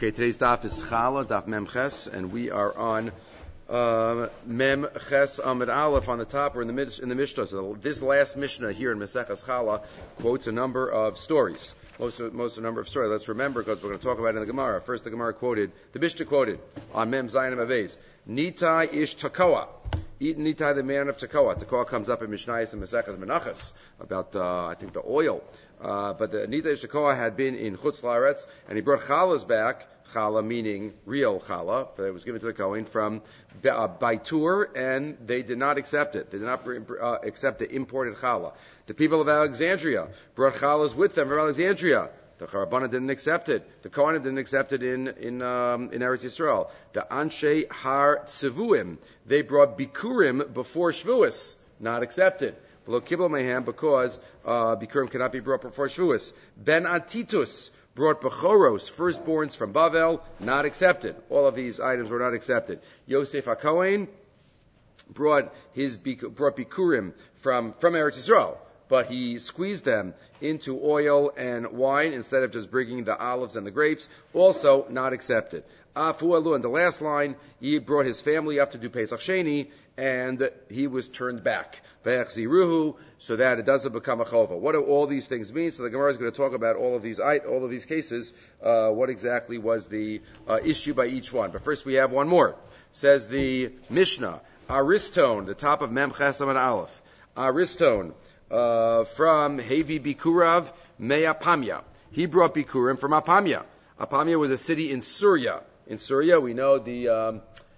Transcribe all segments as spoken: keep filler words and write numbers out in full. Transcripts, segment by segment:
Okay, today's daf is Chala, daf Mem Ches, and we are on uh, Mem Ches Amid Aleph on the top. We're in the mid, in the Mishnah. So this last Mishnah here in Maseches Chala quotes a number of stories. Most of, most of a number of stories. Let's remember because we're going to talk about it in the Gemara. First, the Gemara quoted, the Mishnah quoted on Mem Zayin Avez, Nitai ish Tekoa. Eat Nitai, the man of Tekoa. Tekoa comes up in Mishnayos and Maseches Menachos about, uh, I think, the oil. Uh, but the Nitai ish Tekoa had been in Chutz La'aretz, and he brought chalas back. Chala meaning real chala, that was given to the Kohen from uh, Baitur, and they did not accept it. They did not uh, accept the imported chala. The people of Alexandria brought chalas with them from Alexandria. The Charabanan didn't accept it. The Kohen didn't accept it in in um, in Eretz Yisrael. The Anshe Har Tzevuim, they brought bikurim before Shvuas, not accepted. Below Kibbel Mehem, because uh, bikurim cannot be brought before Shvuas. Ben Atitus brought Bechoros, firstborns from Bavel, not accepted. All of these items were not accepted. Yosef HaKohen brought his brought Bikurim from, from Eretz Yisrael, but he squeezed them into oil and wine instead of just bringing the olives and the grapes, also not accepted. Afu Alu, in the last line, he brought his family up to do Pesach Sheni, and he was turned back. Ve'echziruhu, so that it doesn't become a chova. What do all these things mean? So the Gemara is going to talk about all of these all of these cases, uh, what exactly was the uh, issue by each one. But first we have one more. Says the Mishnah, Aristone, the top of Mem Chesam and Aleph. Aristone, uh, from Hevi Bikurav Me'apamya. He brought Bikurim from Apamya. Apamya was a city in Syria. In Syria, we know the um,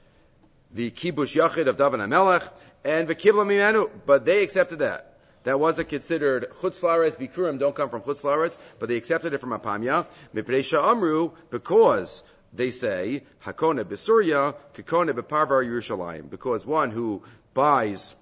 the Kibush Yachid of David HaMelech, and V'kibla Mimenu, but they accepted that. That wasn't considered Chutz La'aretz. Bikurim don't come from Chutz La'aretz, but they accepted it from Apamya. Mipnei Sha'amru, because they say, Hakone b'Surya, Kekone b'Parvar Yerushalayim, because one who buys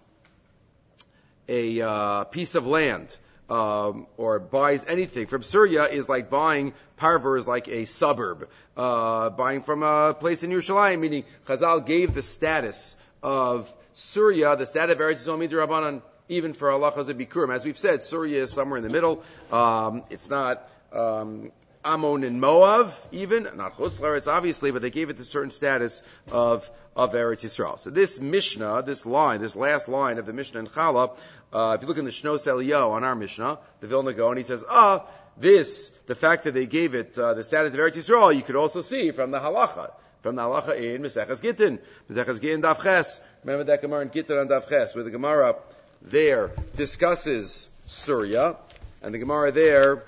a uh, piece of land, Um, or buys anything from Syria is like buying Parvar is like a suburb. Uh, buying from a place in Yerushalayim, meaning Chazal gave the status of Syria, the status of Eretz Yisrael Midrabanan, even for halachas of Bikurim. As we've said, Syria is somewhere in the middle. Um, it's not um, Ammon and Moab, even not Chutz La'aretz, obviously, but they gave it the certain status of of Eretz Yisrael. So this Mishnah, this line, this last line of the Mishnah in Chala, uh, if you look in the Shnos Eliyahu on our Mishnah, the Vilna Gaon, he says, ah, this, the fact that they gave it uh, the status of Eretz Yisrael, you could also see from the halacha, from the halacha in Maseches Gittin, Maseches Gittin Daf Ches. Remember that Gemara in Gittin on Daf Ches, where the Gemara there discusses Syria, and the Gemara there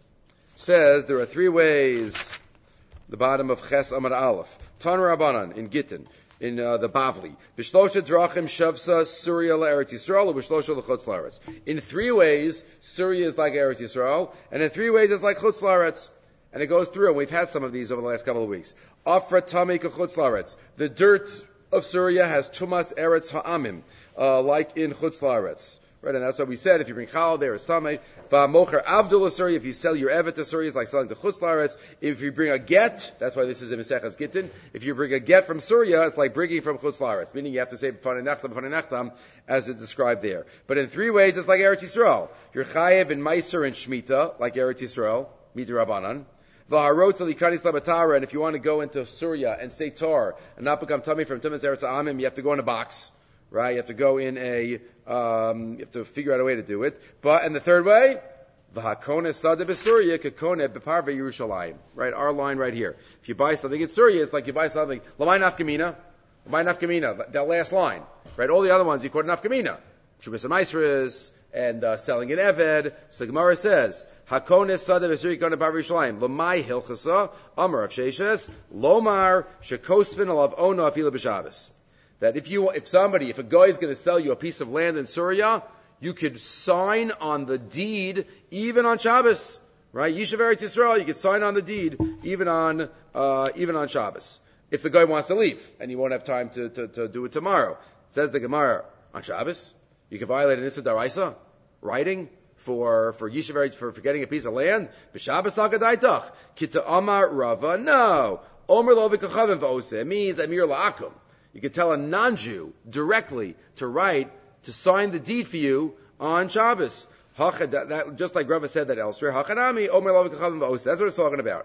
says there are three ways, the bottom of Ches Amar Aleph. Tan Rabbanan in Gittin, in uh, the Bavli. B'shlosha drachim shavsa Syria la'eretz Yisrael, or b'shlosha l'chutz la'aretz. In three ways, Syria is like Eretz Yisrael, and in three ways it's like chutz la'aretz. And it goes through, and we've had some of these over the last couple of weeks. Afra tamei k'chutz la'aretz. The dirt of Syria has tumas eretz ha'amim, uh, like in chutz la'aretz. Right, and that's what we said. If you bring challah there, it's tamei. Va'mocher avdul Syria. If you sell your evet to Syria, it's like selling to chutz la'aretz. If you bring a get, that's why this is in Maseches Gittin. If you bring a get from Syria, it's like bringing from chutz la'aretz, meaning you have to say b'fanei nechtam, b'fanei nechtam, as it's described there. But in three ways, it's like Eretz Yisrael. You're chayev in meiser and shmita, like Eretz Yisrael, midrabanan. V'harot likanis labatara. And if you want to go into Syria and say tar and not become tummy from tumas eretz ha'amim, you have to go in a box. Right, you have to go in a, um, you have to figure out a way to do it. But, and the third way, v'hakone sada b'Syria, kekone b'parve Yerushalayim. Right, our line right here. If you buy something in Syria, it's like you buy something, l'may nafkamina, l'may nafkamina, that last line. Right, all the other ones, you quote nafkamina. Chubas ha'maisris, and, uh, selling an eved. So the Gemara says, hakone sada b'Syria, kekone b'parve Yerushalayim. L'may hilchasa, amar of sheishes, lomar, shekosvin alav ono afila b'Shabbos. That if you, if somebody, if a guy is going to sell you a piece of land in Syria, you could sign on the deed even on Shabbos, right? Yishuv Eretz Yisrael, you could sign on the deed even on, uh, even on Shabbos. If the guy wants to leave and you won't have time to, to, to do it tomorrow. Says the Gemara, on Shabbos, you can violate an Issa Daraisa, writing for, for Yishuv Eretz, for, for getting a piece of land. B'Shabbos Hakadaitach. Kita Amar Rava, no. Omer Lo V'Kachavim V'Ose, it means Amir La'akum. You could tell a non-Jew directly to write, to sign the deed for you on Shabbos. That, that, just like Rava said that elsewhere. That's what it's talking about.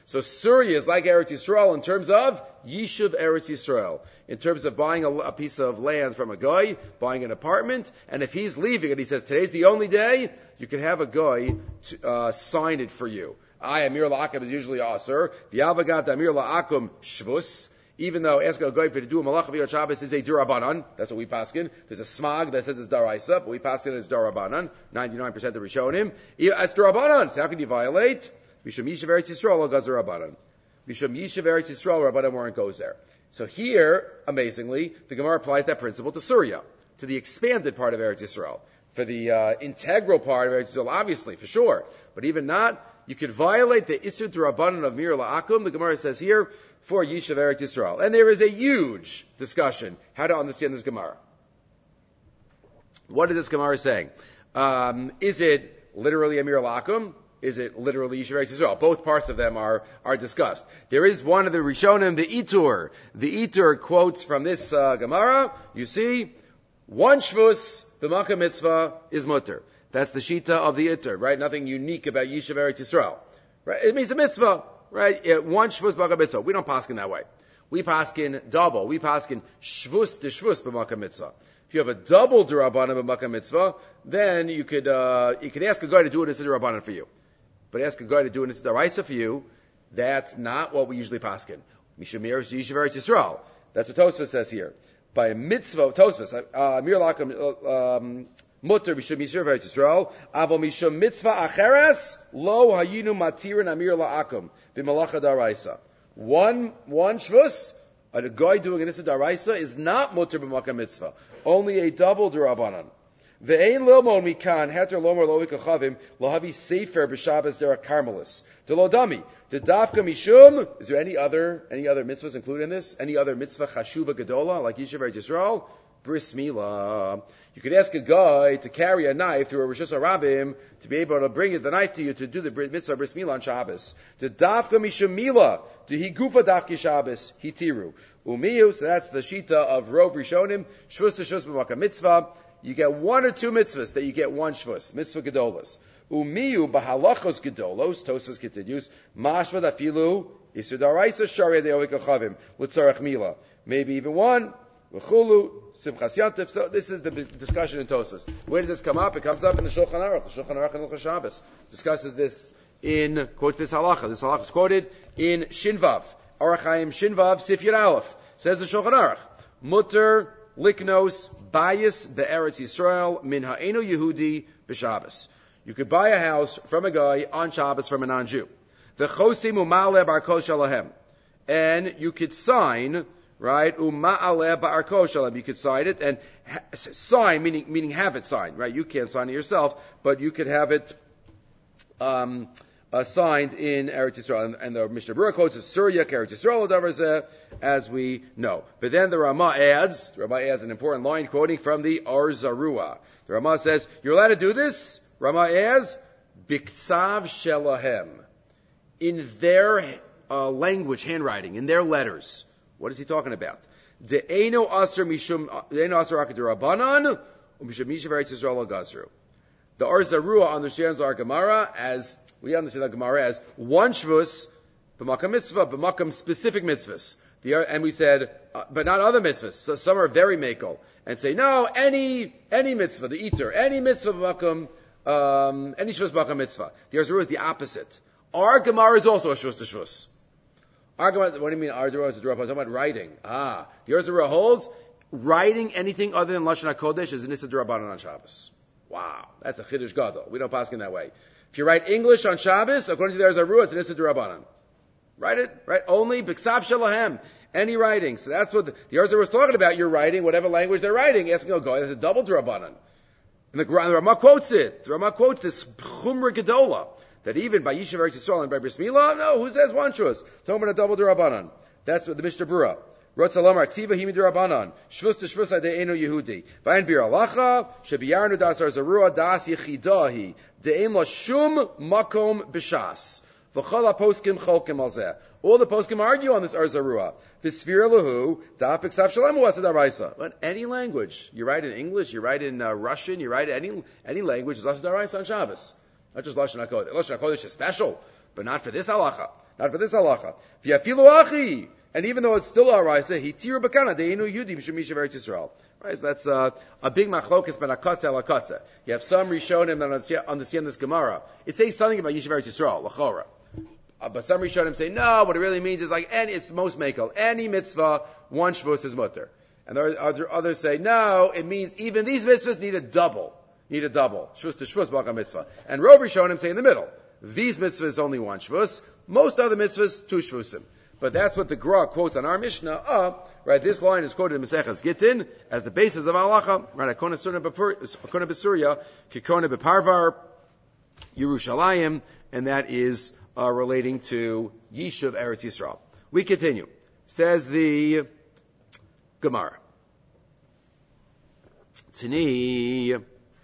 So Surya is like Eretz Yisrael in terms of Yishuv Eretz Yisrael. In terms of buying a, a piece of land from a guy, buying an apartment, and if he's leaving and he says, today's the only day, you can have a guy to, uh, sign it for you. I, Amir La'akum is usually Aser. V'yavagat Amir La'akum Shvus. Even though asking a guy for to do a Malach V'yot Shabbos is a Durabanan. That's what we paskin. There's a smag that says it's Daraisa, but we paskin it's Darabanan. ninety-nine percent of Rishonim. It's Durabanan. So how can you violate? Mishum Yishav Eretz Yisrael Gazer Rabbanan. Mishum Yishav Eretz Yisrael Rabbanan warrant goes there. So here, amazingly, the Gemara applies that principle to Surya, to the expanded part of Eretz Yisrael. For the uh, integral part of Eretz Yisrael, obviously, for sure. But even not, you could violate the Isur D'Rabbanan of Mir La'akum, the Gemara says here, for Yishav Eretz Yisrael. And there is a huge discussion how to understand this Gemara. What is this Gemara saying? Um, is it literally a Mir La'akum? Is it literally Yishuv Eretz Yisrael? Both parts of them are, are discussed. There is one of the Rishonim, the Itur. The Itur quotes from this uh, Gemara. You see, one Shvus, the Makkah Mitzvah, is Mutter. That's the Shita of the Itur, right? Nothing unique about Yishuv Eretz Yisrael. Right? It means a Mitzvah, right? Yeah, one Shvus, Makkah Mitzvah. We don't paskin that way. We paskin double. We paskin Shvus de Shvus b'Makkah Mitzvah. If you have a double D'Rabbanan b'Makkah Mitzvah, then you could, uh, you could ask a guy to do it as a D'Rabbanan for you. But ask a guy to do it as a D'Oraisa for you, that's not what we usually paskin. Mishumir Yishuv Eretz Yisrael. That's what Tosfos says here. By a mitzvah, Tosfos, uh, Mir La'akum, Mutter Mishum Yishuv Eretz Yisrael, Avo Mishum Mitzvah Acheres, Lo Hayinu Matirin Amir La'akum, B'Malacha D'Oraisa. One, one Shvus, a guy doing an Issa D'Oraisa is not Mutter B'Makkah Mitzvah. Only a double D'Rabbanan. Ve'ein lomon mikan heter lomer loik achavim lohavi sefer b'Shabbos derech Carmelis. De lodami. De dafka mishum. Is there any other any other mitzvahs included in this? Any other mitzvah chashuva gedola like Yishuv Eretz Yisrael? Bris milah. You could ask a guy to carry a knife through a Rosh Hashanah to be able to bring the knife to you to do the mitzvah bris milah on Shabbos. De dafka mishum milah. De higufa dafki Shabbos hitiru. Umiyu. So that's the shita of Rov Rishonim. Shvus to shvus b'makkah mitzvah. You get one or two mitzvahs that you get one shvus, mitzvah gedolas. Umiyu b'halachos gedolos, Tosfos continues, mashma dafilu, isur daraisa sharia de'oik achavim, l'tzarech mila. Maybe even one, v'chulu, simchas yantif. So this is the discussion in Tosfos. Where does this come up? It comes up in the Shulchan Aruch. The Shulchan Aruch in Hilchos Shabbos discusses this in, quotes this halacha. This halacha is quoted in Shinvav. Orach Chaim Shinvav, Sif Yud Aleph. Says the Shulchan Aruch, mutter, liknos, bayis, be'eretz Yisrael, min ha'enu Yehudi, b'Shabbos. You could buy a house from a guy on Shabbos from a non-Jew. V'chosim u'ma'aleh ba'arkos shalahem. And you could sign, right, u'ma'aleh ba'arkos shalahem. You could sign it, and ha- sign, meaning, meaning have it signed, right? You can't sign it yourself, but you could have it, um, Uh, signed in Eretz Yisrael, and, and the Mishnah Berurah quotes is Surya Eretz Yisrael, as we know. But then the Rama adds, the Rama adds an important line quoting from the Or Zarua. The Rama says, you're allowed to do this, Rama adds, Biksav Shelahem, in their uh, language, handwriting, in their letters. What is he talking about? De'eno Aser Mishum, De'eno Aser Akad Rabbanan, Mishum Yishuv Eretz Yisrael Gazru. The Or Zarua understands our Gemara as we understand the Gemara as one shvus, b'makam mitzvah, b'makam specific mitzvahs. The, and we said, uh, but not other mitzvahs. So some are very makel. And say, no, any, any mitzvah, the eater, any mitzvah b'makam, um, any shvus b'makam mitzvah. The Arzuru is the opposite. Our Gemara is also a shvus to shvus. Our Gemara, what do you mean, our Gemara is a drop? I'm talking about writing. Ah, the Arzuru holds, writing anything other than Lashon HaKodesh is an Issa D'Rabbanan on Shabbos. Wow, that's a Chiddush Gadol. We don't pass in that way. If you write English on Shabbos, according to the Arzarua, it's an Issa D'Rabbanan. Write it, right? Only B'ksav Shelahem. Any writing. So that's what the, the Arzarua is talking about. You're writing whatever language they're writing. Asking, oh, go, that's a double D'Rabbanan. And the, the Ramah quotes it. The Ramah quotes this Chumra Gedola. That even by Yishuv Eretz Yisrael and by Bris Milah, no, who says one shus? Talking about a double D'Rabbanan. That's what the Mishnah Berurah. Rotzalamar, Ksiva Himi D'Rabbanan. Shvus to Shvus Ade'enu Yehudi. Vayin Bir Alacha, Shebiyarnu Das Arzarua Das Yechidahi. De'em la shum makom b'shas. V'chol ha-poskim cholkim al-zeh. All the poskim argue on this Arzarua. V'sfir lahu, da'af b'ksav shalemu asad araisa. But any language. You write in English, you write in uh, Russian, you write any any language is asad araisa on Shabbos. Not just Lashon HaKodesh. Lashon HaKodesh is special, but not for this halacha. not for this halacha. V'yafilu achi, and even though it's still a raisa, hitiru bakana deinu yudim shemisha Eretz Yisrael. Right, so that's uh, a big machlokas ben akatza el akatza. You have some Rishonim that understand this Gemara. It says something about Yishuv Eretz Yisrael, l'chora. Uh, but some Rishonim say, no, what it really means is like any, it's most makel. Any mitzvah, one shvus is mutter. And there are others say, no, it means even these mitzvahs need a double. Need a double. Shvus to shvus, baka mitzvah. And Rov Rishonim say in the middle. These mitzvahs only one shvus. Most other mitzvahs, two shvusim. But that's what the Gra quotes on our Mishnah. Uh, right, this line is quoted in Maseches Gittin as the basis of halacha. Right, Akona Besurya, Kikona Beparvar, Yerushalayim, and that is uh, relating to Yishuv Eretz Yisrael. We continue. Says the Gemara. Tani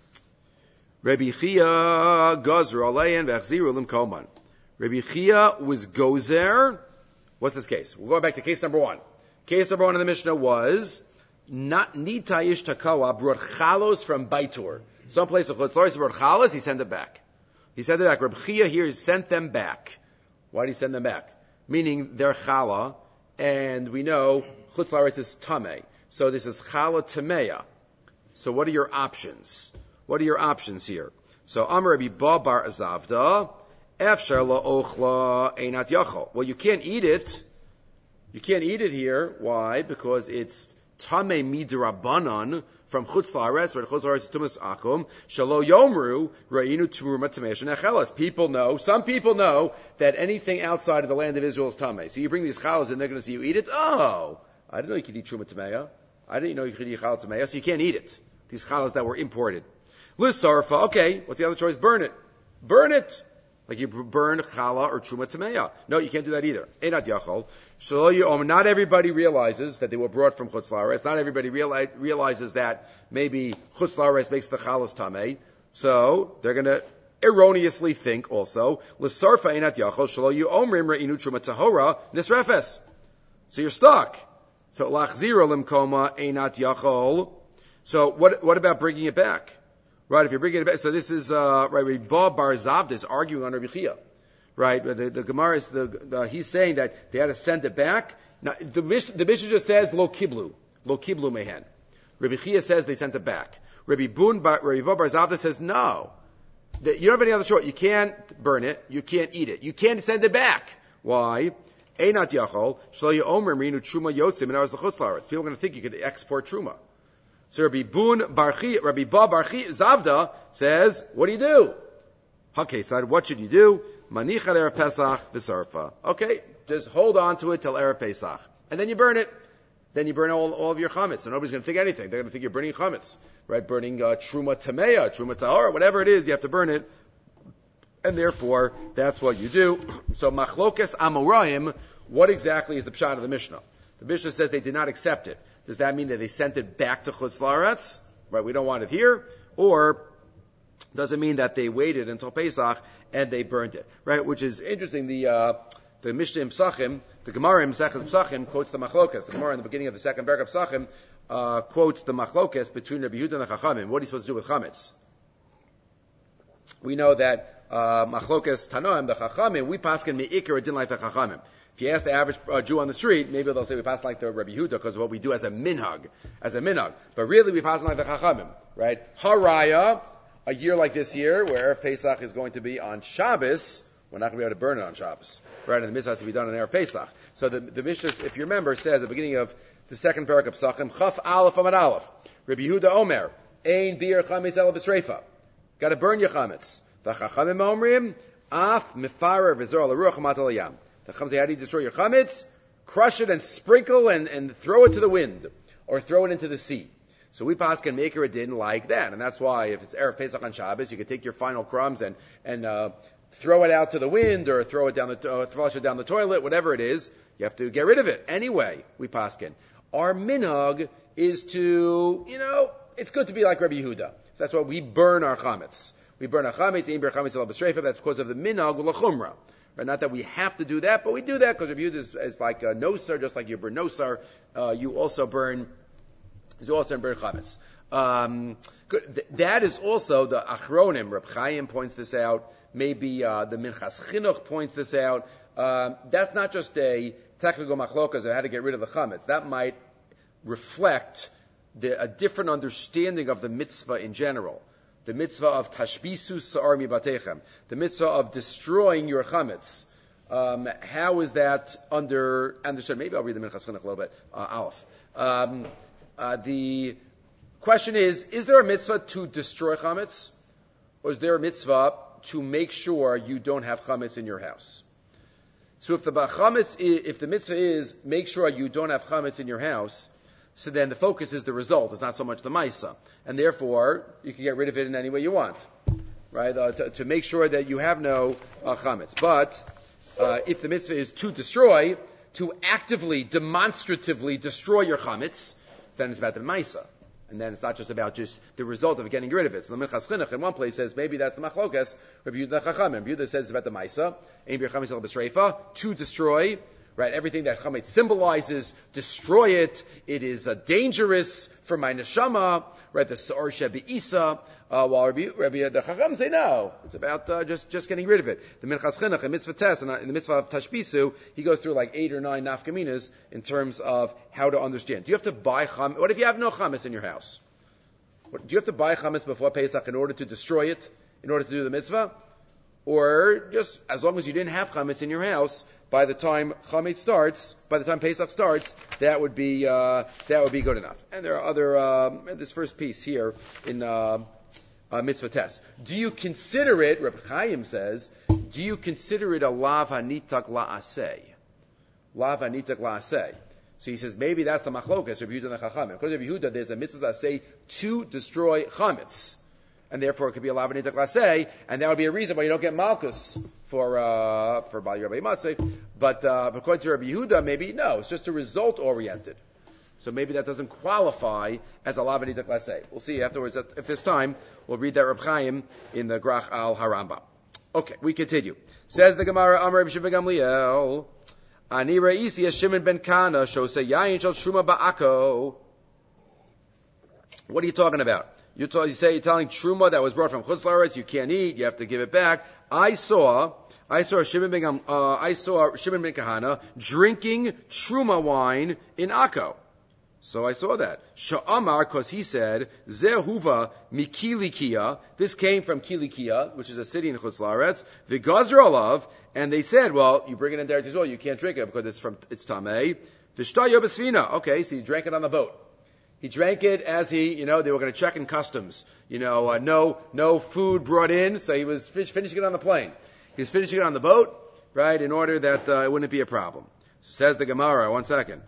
Rabbi Chia Gozer Alein V'Achziru Lim Koman. Rabbi Chia was gozer. What's this case? We're going back to case number one. Case number one in the Mishnah was not Nitayish Takawa brought chalos from Baitur. Some place of Chutzlaris brought chalos, he sent it back. He sent it back. Rabbi Chia here sent them back. Why did he send them back? Meaning they're chala, and we know Chutzlaris is tamei. So this is chala tameya. So what are your options? What are your options here? So Amar Rabbi Ba Bar Azavda, Efshar la ochla einat yachol. Well, you can't eat it. You can't eat it here. Why? Because it's tamei midrabanan from chutz la'aretz, where chutz la'aretz is tumas akum. Shalo yomru ra'inu tumurma tamesh nechelas. People know. Some people know that anything outside of the land of Israel is tamei. So you bring these chalas and they're going to see you eat it. Oh, I didn't know you could eat truma tameya. I didn't know you could eat challah tameya. So you can't eat it. These chalas that were imported. Lisarfa. Okay. What's the other choice? Burn it. Burn it. Like you burn challah or truma tameya. No, you can't do that either. Einat yachol. Not everybody realizes that they were brought from chutz la'aretz. Not everybody reali- realizes that maybe chutz la'aretz makes the chalas tamei. So they're going to erroneously think also l'sarfa einat yachol shelo yomrim re'inu truma tahora nisrefes. So you're stuck. So lachzira limkoma einat yachol. So what what about bringing it back? Right, if you're bringing it back, so this is, uh, right, Rabbi Bar Zavda is arguing on Rabbi Chia. Right, the, the Gemara is, the, the, he's saying that they had to send it back. Now, the Mishnah, the Mishnah just says, lo kiblu. Lo kiblu mehen. Rabbi Chia says they sent it back. Rabbi Bun, Bar, Rabbi Bar Zavda says, no. The, you don't have any other choice. You can't burn it. You can't eat it. You can't send it back. Why? Einat yachol, shlo yomer minu truma yotzim, and I was the chutz la'aretz. People are going to think you could export truma. So Rabbi Bun Barchi, Rabbi Ba Barchi Zavda says, what do you do? Okay, so what should you do? Manicha erev Pesach v'sarfa. Okay, just hold on to it till erev Pesach, and then you burn it. Then you burn all, all of your chametz, so nobody's going to think anything. They're going to think you're burning chametz, right? Burning uh, truma tameya, truma tahor, whatever it is, you have to burn it, and therefore that's what you do. So machlokes amoraim. What exactly is the pshat of the Mishnah? The Mishnah says they did not accept it. Does that mean that they sent it back to Chutz La'aretz? Right, we don't want it here. Or does it mean that they waited until Pesach and they burnt it? Right, which is interesting. The uh, the Mishnah in Psachim, the Gemara in Maseches Psachim quotes the Machlokas. The Gemara in the beginning of the second paragraph of Psachim uh, quotes the Machlokas between Rabbi Yehuda and the Chachamim. What are you supposed to do with chametz? We know that uh, Machlokas Tanoim, the Chachamim, we paskin me'ikar din like the Chachamim. If you ask the average uh, Jew on the street, maybe they'll say we pass like the Rabbi Yehuda because of what we do as a minhag, as a minhag. But really we pass like the Chachamim, right? Haraya, a year like this year, where Erev Pesach is going to be on Shabbos, we're not going to be able to burn it on Shabbos, right? And the mitzvah has to be done on Erev Pesach. So the, the Mishnah, if you remember, says at the beginning of the second parak of Psachim, Chaf Aleph Amad Aleph, Rabbi Yehuda Omer, Ein Bir Chametz El B'Sreifa. Got to burn your chametz. The Chachamim Omrim, Af Mifarer V'Zor L'Ruach Hamat Al Yam. The Chachamim say, how do you destroy your chametz? Crush it and sprinkle and, and throw it to the wind, or throw it into the sea. So we pas can make her a din like that, and that's why if it's Erev Pesach on Shabbos, you can take your final crumbs and and uh, throw it out to the wind, or throw it down the uh, flush it down the toilet, whatever it is. You have to get rid of it anyway. We paskin. Our minhag is to, you know, it's good to be like Rabbi Yehuda. So that's why we burn our chametz. We burn our chametz. Ein bir chametz al b'sreifa. That's because of the minhag l'chumra. Right? Not that we have to do that, but we do that because Rabbi Yehuda is, is like a nosar, just like you burn nosar. Uh, you also burn. You also burn chametz. Um, Th- that is also the Achronim. Reb Chaim points this out. Maybe uh, the Minchas Chinuch points this out. um, that's not just a technical machlokas of how to get rid of the chametz. That might reflect the, a different understanding of the mitzvah in general. The mitzvah of tashbisu sa'ar mibatechem. The mitzvah of destroying your chametz. Um, how is that under, understood? Maybe I'll read the Minchas Chinuch a little bit. Uh, Aleph. Um, uh, the question is, is there a mitzvah to destroy chametz? Or is there a mitzvah to make sure you don't have chametz in your house? So if the chametz, if the mitzvah is make sure you don't have chametz in your house, so then the focus is the result. It's not so much the maisa, and therefore you can get rid of it in any way you want, right? Uh, to, to make sure that you have no uh, chametz. But uh, if the mitzvah is to destroy, to actively, demonstratively destroy your chametz, then it's about the maisa. And then it's not just about just the result of getting rid of it. So the Minchas Chinuch in one place says maybe that's the machlokas. Rabbi Yehuda Chachamim. Rabbi Yehuda says it's about the Maisa. Ein bir chametz el b'sreifa, to destroy. Right, everything that chametz symbolizes, destroy it. It is uh, dangerous for my neshama. Right, the sa'or shebe'isa. Uh, while Rabbi, Rabbi the Chacham say no, it's about uh, just just getting rid of it. The Minchas Chinuch in mitzvah test and in the mitzvah of tashbisu, he goes through like eight or nine nafkaminas in terms of how to understand. Do you have to buy chametz? What if you have no chametz in your house? What, do you have to buy chametz before Pesach in order to destroy it, in order to do the mitzvah, or just as long as you didn't have chametz in your house, by the time chametz starts, by the time Pesach starts, that would be uh, that would be good enough. And there are other um, this first piece here in. Uh, Uh, mitzvah test. Do you consider it, Reb Chaim says, do you consider it a lav hanitak la'aseh? Lav hanitak la'aseh. So he says, maybe that's the machlokas of Yehuda and Chachamim. According to Yehuda, there's a mitzvah aseh to destroy chametz. And therefore it could be a lav hanitak la'aseh, and that would be a reason why you don't get malchus for, uh, for Bali Rabbi Matzeh. But, uh, according to Rabbi Yehuda, maybe no, it's just a result oriented. So maybe that doesn't qualify as a lavanitak laseh. We'll see afterwards. If this time, we'll read that Reb Chaim in the Grach al Harambam. Okay, we continue. Says the Gemara, Amar Reb Shimon Gamliel, Ani Reisi Shimon ben Kana Shosei Yayin Shel Truma Ba'ako. What are you talking about? You, talk, you say you're telling Truma that was brought from Chutz La'aretz, you can't eat, you have to give it back. I saw, I saw Shimon ben, uh, I saw Shimon ben Kahana drinking Truma wine in Akko. So I saw that. Sha'amar, because he said, Zehuva mikilikia. This came from Kilikia, which is a city in Chutz La'aretz. V'gazr alav, and they said, well, you bring it in there as well, you can't drink it because it's from it's tamei. V'shtayo b'sfina. Okay, so he drank it on the boat. He drank it as he, you know, they were going to check in customs. You know, uh, no no food brought in, so he was fish, finishing it on the plane. He was finishing it on the boat, right, in order that uh, it wouldn't be a problem. Says the Gemara, one second.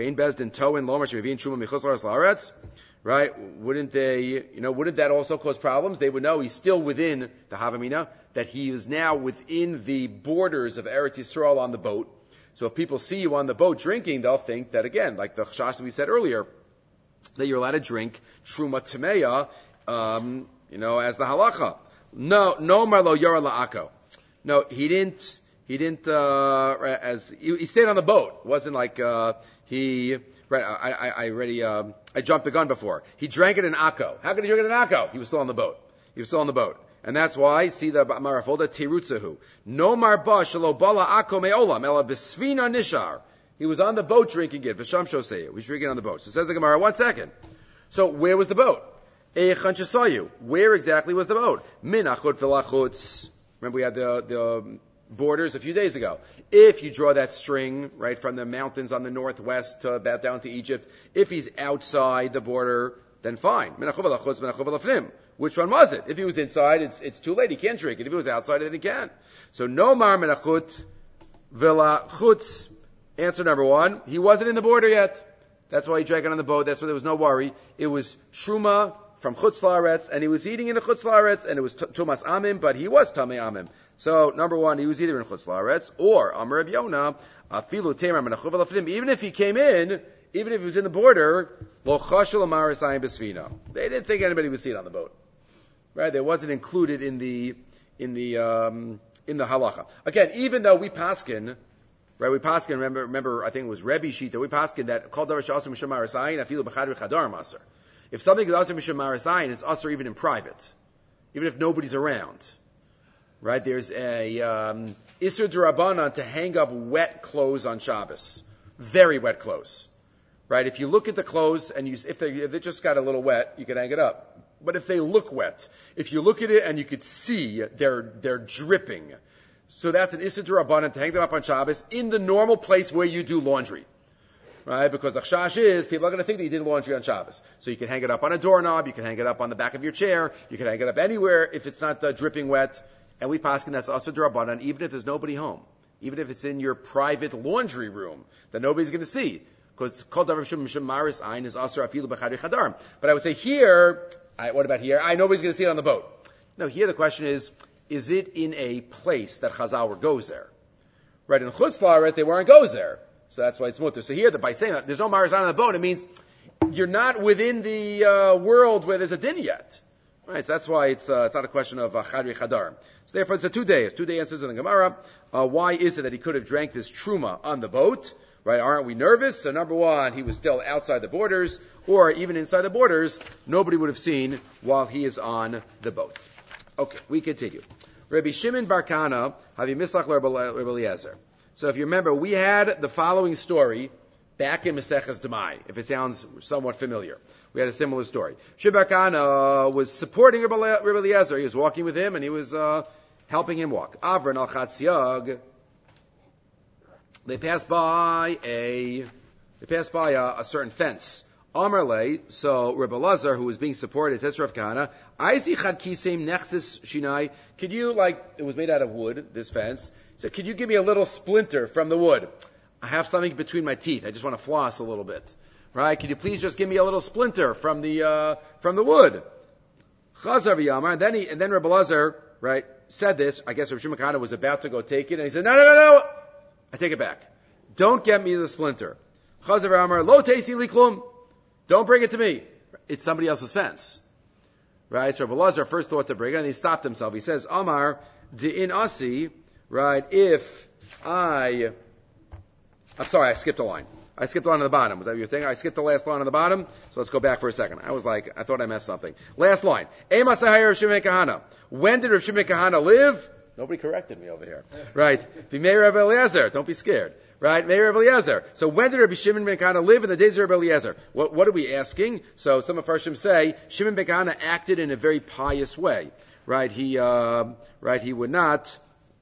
Right? Wouldn't they, you know, wouldn't that also cause problems? They would know he's still within the Havamina, that he is now within the borders of Eretz Yisrael on the boat. So if people see you on the boat drinking, they'll think that again, like the Chashash we said earlier, that you're allowed to drink Truma Tameya, um, you know, as the halacha. No, no Marlo Yara La'ako. No, he didn't, He didn't, uh, as, he, he stayed on the boat. It wasn't like, uh, he, right, I, I, I already, um, I jumped the gun before. He drank it in Akko. How could he drink it in Akko? He was still on the boat. He was still on the boat. And that's why, see the Marafolda, Tirutzahu. No marba shelo bala Akko me'olam, ela besvina nishar. He was on the boat drinking it. V'sham shosei. He was drinking on the boat. So says the Gemara, one second. So where was the boat? Eichan shesayu. Where exactly was the boat? Min achut v'lachutz. Remember we had the, the, borders a few days ago. If you draw that string, right, from the mountains on the northwest to about down to Egypt, if he's outside the border, then fine. Which one was it? If he was inside, it's, it's too late. He can't drink it. If he was outside, then he can. So, no mar menachut vela chutz. Answer number one, he wasn't in the border yet. That's why he drank it on the boat. That's why there was no worry. It was truma from Chutz La'aretz, and he was eating in the Chutz La'aretz, and it was Tumas Amim, but he was Tamei Amim. So, number one, he was either in Chutz La'aretz, or Amar Reb Yonah, Afilu Temer Menachuv Alafnim. Even if he came in, even if he was in the border, Lo Chashel Amar Esayim Besvina. They didn't think anybody would see it on the boat, right? They wasn't included in the in the um, in the halacha. Again, even though we paskin, right? We paskin. Remember, remember, I think it was Rebbe Shita. We paskin that Kol Davar Shasum Mishum Marasayin Afilu B'Chad V'Chadar Maser. If something is Asur Mishum Marasayin, it's Asur even in private, even if nobody's around. right? There's a um, Isser D'Rabbanan to hang up wet clothes on Shabbos. Very wet clothes. Right? If you look at the clothes and you, if they, if they just got a little wet, you can hang it up. But if they look wet, if you look at it and you could see they're, they're dripping. So that's an Isser D'Rabbanan to hang them up on Shabbos in the normal place where you do laundry. Right? Because the chash is, people are going to think that you did laundry on Shabbos. So you can hang it up on a doorknob, you can hang it up on the back of your chair, you can hang it up anywhere if it's not uh, dripping wet. And we paskin that's Isser D'Rabbanan, even if there's nobody home. Even if it's in your private laundry room that nobody's going to see. Because kol davar mishum maris ayin is asur afilu b'chadri chadarim. But I would say here, I, what about here? I nobody's going to see it on the boat. No, here the question is, is it in a place that Chazal goes there? Right, in Chutz La'aretz, they weren't goes there. So that's why it's mutter. So here, by saying that there's no maris ayin on the boat, it means you're not within the uh, world where there's a din yet. Right, so that's why it's uh, it's not a question of uh, chadri chadarim. So therefore, it's a two days. Two day answers in the Gemara. Uh, why is it that he could have drank this truma on the boat? Right, aren't we nervous? So number one, he was still outside the borders, or even inside the borders, nobody would have seen while he is on the boat. Okay, we continue. Rabbi Shimon bar Kana, Havi Mislach Rabbi Eliezer. So if you remember, we had the following story back in Maseches Demai, if it sounds somewhat familiar. We had a similar story. Shimon bar Kana was supporting Rabbi Eliezer. He was walking with him, and he was uh, helping him walk. Avran al Chatziag. They passed by a, they passed by a, a certain fence. Amarle, so Rebbe Lazar, who was being supported, says to Rav Kahana, Aisi chad kisem nechzis shinai. Could you, like, it was made out of wood, this fence. He said, could you give me a little splinter from the wood? I have something between my teeth. I just want to floss a little bit. Right? Could you please just give me a little splinter from the, uh, from the wood? Chazar v'yamar, and then he, and then Rebbe Lazar, right, said this. I guess Rav Shimon Kahana was about to go take it, and he said, no, no, no, no. I take it back. Don't get me the splinter. Chazav Amar, lo teisi li klum. Don't bring it to me. It's somebody else's fence. Right? So Rabbi Lazar first thought to bring it, and he stopped himself. He says, Amar, de in asi, right, if I, I'm sorry, I skipped a line. I skipped a line on the bottom. Was that your thing? I skipped the last line on the bottom. So let's go back for a second. I was like, I thought I missed something. Last line. Ema sahaya Rav Shimon Kahana. When did Rav Shimon Kahana live? Nobody corrected me over here. Right. V'mei Rav Eliezer. Don't be scared. Right. Mei Rav Eliezer. So when did Rabbi Shimon ben Kahana live? In the days of Rabbi Eliezer. What, what are we asking? So some of Farshim say, Shimon ben Kahana acted in a very pious way. Right. He, uh, right. He would not,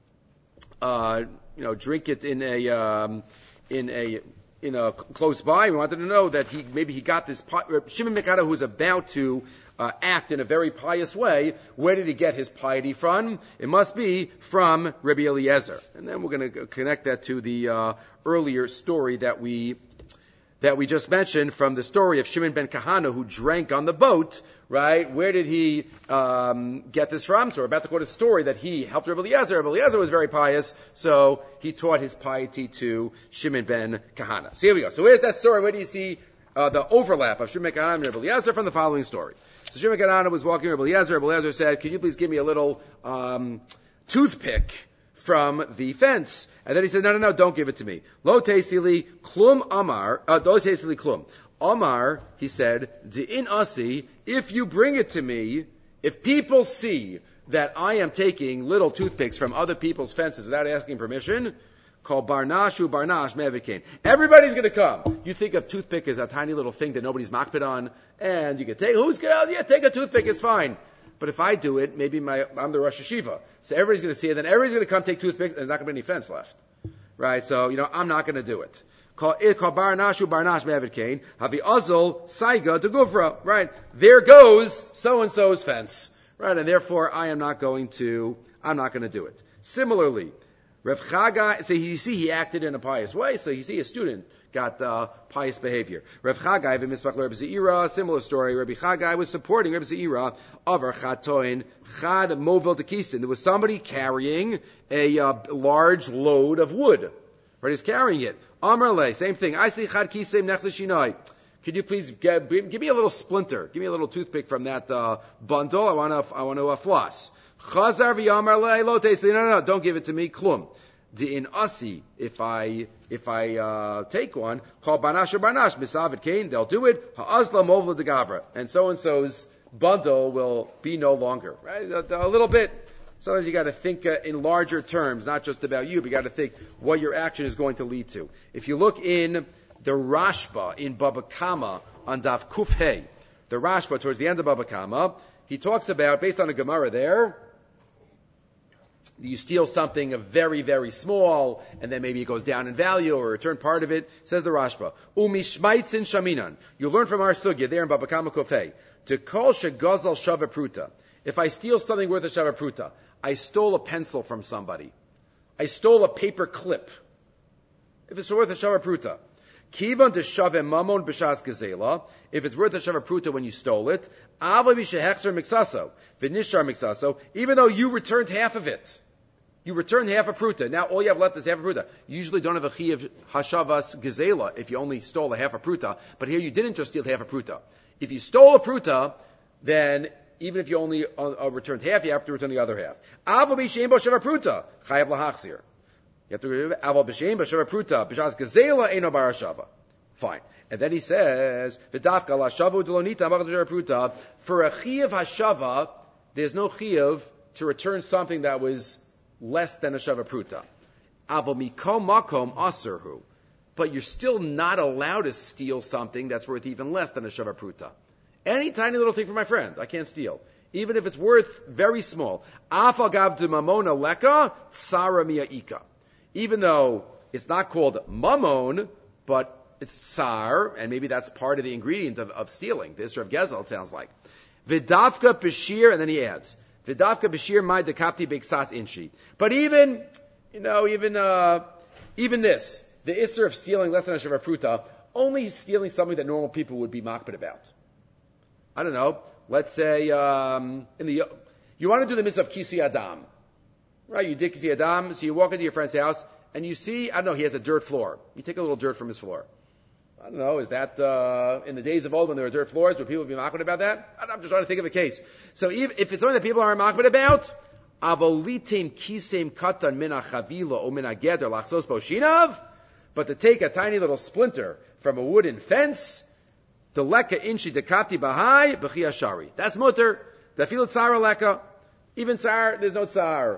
uh, you know, drink it in a, um, in a, in a close by. We wanted to know that he, maybe he got this, Shimon ben Kahana who was about to, Uh, act in a very pious way. Where did he get his piety from? It must be from Rabbi Eliezer. And then we're going to connect that to the uh, earlier story that we that we just mentioned from the story of Shimon ben Kahana who drank on the boat. Right? Where did he um, get this from? So we're about to quote a story that he helped Rabbi Eliezer. Rabbi Eliezer was very pious, so he taught his piety to Shimon ben Kahana. So here we go. So where's that story? Where do you see uh, the overlap of Shimon ben Kahana and Rabbi Eliezer from the following story? So Shimon ben Kahana was walking with Rabbi Eliezer. Rabbi Eliezer said, "Could you please give me a little um, toothpick from the fence?" And then he said, "No, no, no, don't give it to me. Lo teisili klum amar. Uh, lo teisili klum amar." He said, "De'in asi. If you bring it to me, if people see that I am taking little toothpicks from other people's fences without asking permission." Called Barnashu Barnash Mevikain. Everybody's going to come. You think a toothpick is a tiny little thing that nobody's makpid on, and you can take, who's going to, yeah, take a toothpick, it's fine. But if I do it, maybe my, I'm the Rosh Hashiva. So everybody's going to see it, then everybody's going to come take toothpicks, and there's not going to be any fence left. Right? So, you know, I'm not going to do it. Call Barnashu Barnash Mevikain. Havi Azul Saiga de Guvra. Right? There goes so-and-so's fence. Right? And therefore, I am not going to, I'm not going to do it. Similarly, Rav Chagai, so you see he acted in a pious way, so you see a student got uh, pious behavior. Rav Chagai, v'mispach Rabbi Zeira, similar story. Rabbi Chagai was supporting Rabbi Zeira, over chatoin, chad movel dekisin. There was somebody carrying a uh, large load of wood. Right, he's carrying it. Amrle, same thing. I see chad kisem nechzeshinai. Could you please get, give me a little splinter, give me a little toothpick from that uh, bundle? I want to, I want to uh, floss. Chazar v'yamar le'elotes. No, no, no, don't give it to me. Klum. In asi, if I if I uh, take one, call banash or banash misavet kain, they'll do it. Ha'azla movla de gavra, and so and so's bundle will be no longer. Right, a, a little bit, Sometimes you got to think uh, in larger terms, not just about you, but you got to think what your action is going to lead to. If you look in the Rashba in Baba Kama on Daf Kuf Hey, the Rashba towards the end of Baba Kama, he talks about, based on a Gemara there, you steal something of very, very small, and then maybe it goes down in value or return part of it. Says the Rashba, Umishmaitzin shaminan. You learn from our sugya there in Baba Kama Kuf Hey, to kol shegazal shava pruta. If I steal something worth a shava pruta, I stole a pencil from somebody. I stole a paper clip. If it's worth a shava pruta. Kivan to shave mamon b'shas gazela. If it's worth a shava pruta when you stole it, ava b'shehechzer mixaso, v'nishar mixaso, even though you returned half of it. You returned half a pruta. Now all you have left is half a pruta. You usually don't have a chi of hashavas gazela if you only stole a half a pruta. But here you didn't just steal half a pruta. If you stole a pruta, then even if you only uh, uh, returned half, you have to return the other half. Aval b'shem b'sheva pruta, chayav lahachzir. You have to aval b'shem b'sheva pruta, b'shas gazela eino bar hashava. Fine. And then he says, v'dafka l'hashava u'delonita amach b'sheva pruta. For a chiyav hashava, there's no chiyav to return something that was less than a shava pruta. Aval mikom makom aserhu. But you're still not allowed to steal something that's worth even less than a shava pruta. Any tiny little thing from my friend, I can't steal. Even if it's worth very small. Afal gav de mamona leka, tsara miyaika. Even though it's not called mamon, but it's tsar, and maybe that's part of the ingredient of, of stealing. The Isra of Gezel, it sounds like. Vidavka b'shir, and then he adds, Vidavka b'shir mai dekapti b'ksas inshi. But even, you know, even, uh, even this, the Isra of stealing less than a shava pruta, only stealing something that normal people would be makbid about. I don't know, let's say, um, in the, you want to do the mitzvah of Kisi Adam. Right, you did Kisi Adam, so you walk into your friend's house, and you see, I don't know, he has a dirt floor. You take a little dirt from his floor. I don't know, is that, uh, in the days of old when there were dirt floors, would people be makbid about that? I'm just trying to think of a case. So if, if it's something that people aren't makbid about, avolitim kisem katan mina chavila o mina geder lachsos boshinav, but to take a tiny little splinter from a wooden fence, the leka inshi dekati bahai b'chi ashari. That's mutter. The feel tzara leka. Even tzar, there's no tzar.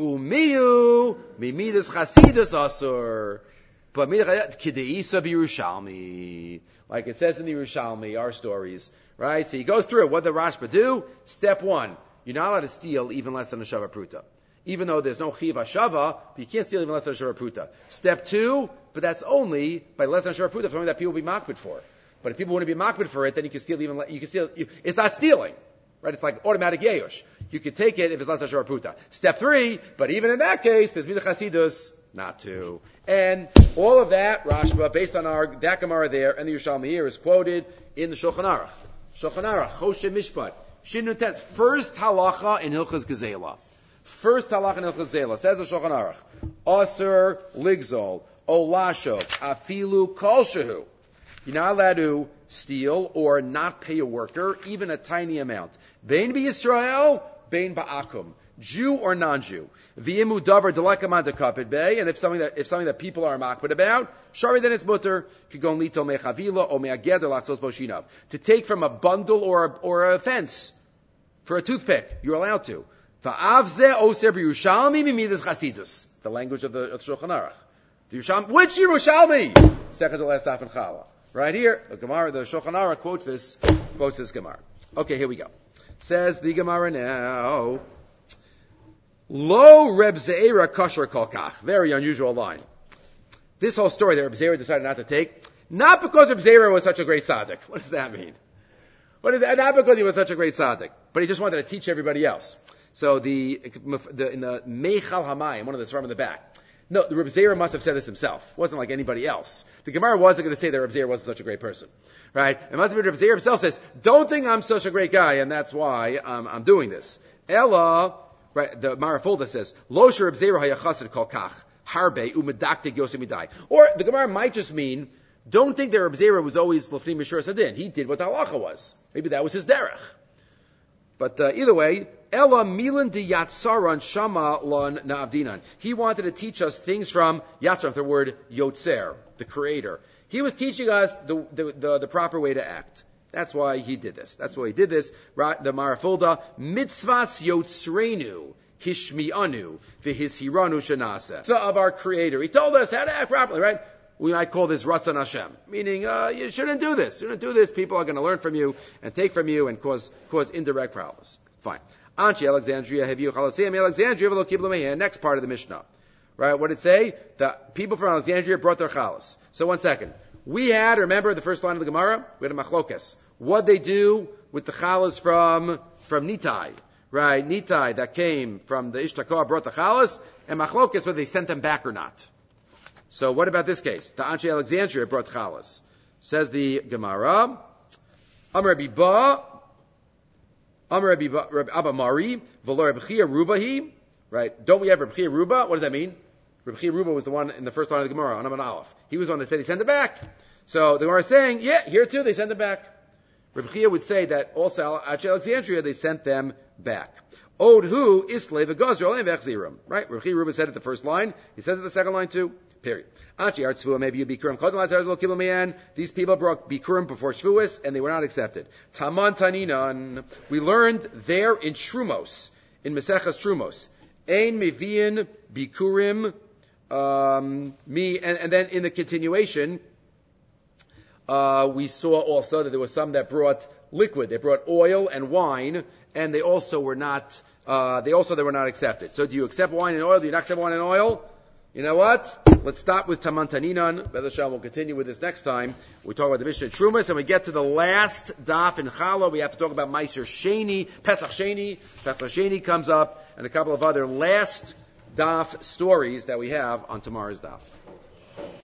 Umiyu mimidas chasidus asur. But kideisa b'Yerushalmi, like it says in the Yerushalmi, our stories, right? So he goes through it. What did the Rashba do? Step one: you're not allowed to steal even less than a shava pruta. Even though there's no chiv hashava, but you can't steal even less than a shava pruta. Step two, but that's only by less than a shava pruta, something that people will be makbid for. But if people want to be makbid for it, then you can steal even. You can steal. You, it's not stealing, right? It's like automatic yeyush. You can take it if it's less than a shava pruta. Step three, but even in that case, there's mida chasidus not to. And all of that, Rashba, based on our Dakamara there and the Yerushalmi here, is quoted in the Shulchan Aruch. Shulchan Aruch, Choshe Mishpat, Shin Tet, first halacha in Hilchas Gezela. First halacha in Hilchas Gezela says the Shulchan Aruch, Aser Ligzol, Olashov, Afilu Kolshehu. You're not allowed to steal or not pay a worker, even a tiny amount. Bein b'Yisrael, bein ba'akum. Jew or non-Jew. V'imu davar delekaman dekapid bay, and if something that if something that people are makbid about, shari then it's mutter. Kigon lito mechavila or me'ageder lachsos boshinav. To take from a bundle or a, or a fence for a toothpick, you're allowed to. Va'avze oser b'Yerushalmi mimidas chasidus. The language of the, of the Shulchan Aruch. The Yerushalmi, which Yerushalmi? Second to last half in Chala. Right here, the Gemara, the Shulchan Aruch quotes this, quotes this Gemara. Okay, here we go. Says the Gemara now. Lo Reb Zeira kosher kolkach. Very unusual line. This whole story that Reb Zeira decided not to take, not because Reb Zeira was such a great tzaddik. What does that mean? What is that? Not because he was such a great tzaddik, but he just wanted to teach everybody else. So the, the in the Meichal Hamayim, one of the from in the back. No, the Reb Zeira must have said this himself. It wasn't like anybody else. The Gemara wasn't going to say that Reb Zeira wasn't such a great person, right? It must have been Reb Zeira himself says, "Don't think I'm such a great guy, and that's why um, I'm doing this." Ella. Right, the Marafulda says, Lo Reb Zeira hayachasid kol kach, harbe umedaktik yosemidai. Or the Gemara might just mean, don't think that Reb Zeira was always lefnim mishur sadin. He did what the halacha was. Maybe that was his derech. But uh, either way, Ella milan de yatsaran shama lon na'avdinan. He wanted to teach us things from Yatsaran, the word yotzer, the creator. He was teaching us the, the, the, the proper way to act. That's why he did this. That's why he did this. The Marafulda, mitzvahs yotzreinu, hishmi'anu v'hishiranu shenaseh. So of our Creator, He told us how to act properly, right? We might call this Ratzon Hashem, meaning uh, you shouldn't do this. You shouldn't do this. People are going to learn from you and take from you and cause cause indirect problems. Fine. Anchi Alexandria have you Chalasim Alexandria v'lo kiblu me'hen. Next part of the Mishnah, right? What did it say? The people from Alexandria brought their chalas. So one second. We had, remember the first line of the Gemara? We had a machlokes. What they do with the chalas from from Nitai, right? Nitai that came from the Ishtakar brought the chalas, and machlokes whether they sent them back or not. So what about this case? The Anchi Alexandria brought chalas. Says the Gemara, Amar Rabbi Ba, Amar Rabbi Ba, Rabbi Abba Mari, V'lo Rabbi Chia Rubahi, right? Don't we have Rabbi Chia Ruba? What does that mean? Rabbi Chia Ruba was the one in the first line of the Gemara, on Amman Aleph. He was the one that said he sent it back. So the Gemara is saying, yeah, here too they send it back. Rabbi Chia would say that also at Alexandria they sent them back. Od hu isle v'gazro and v'echzirim. Right? Rabbi Chia Ruba said it the first line. He says it the second line too. Period. Achi artzvua maybe you bikurim. These people brought bikurim before Shavuos and they were not accepted. Taman taninan. We learned there in Trumos, in Maseches Trumos. Ein meviin bikurim um, me, and, and then in the continuation, uh, we saw also that there were some that brought liquid. They brought oil and wine, and they also were not. Uh, they also they were not accepted. So, do you accept wine and oil? Do you not accept wine and oil? You know what? Let's stop with Taman Taninan. Be'ez Hashem, we'll continue with this next time. We talk about the Mishnah Trumas, and we get to the last daf in Chala. We have to talk about Meiser Sheni, Pesach Sheni. Pesach Sheni comes up, and a couple of other last daf stories that we have on tomorrow's daf.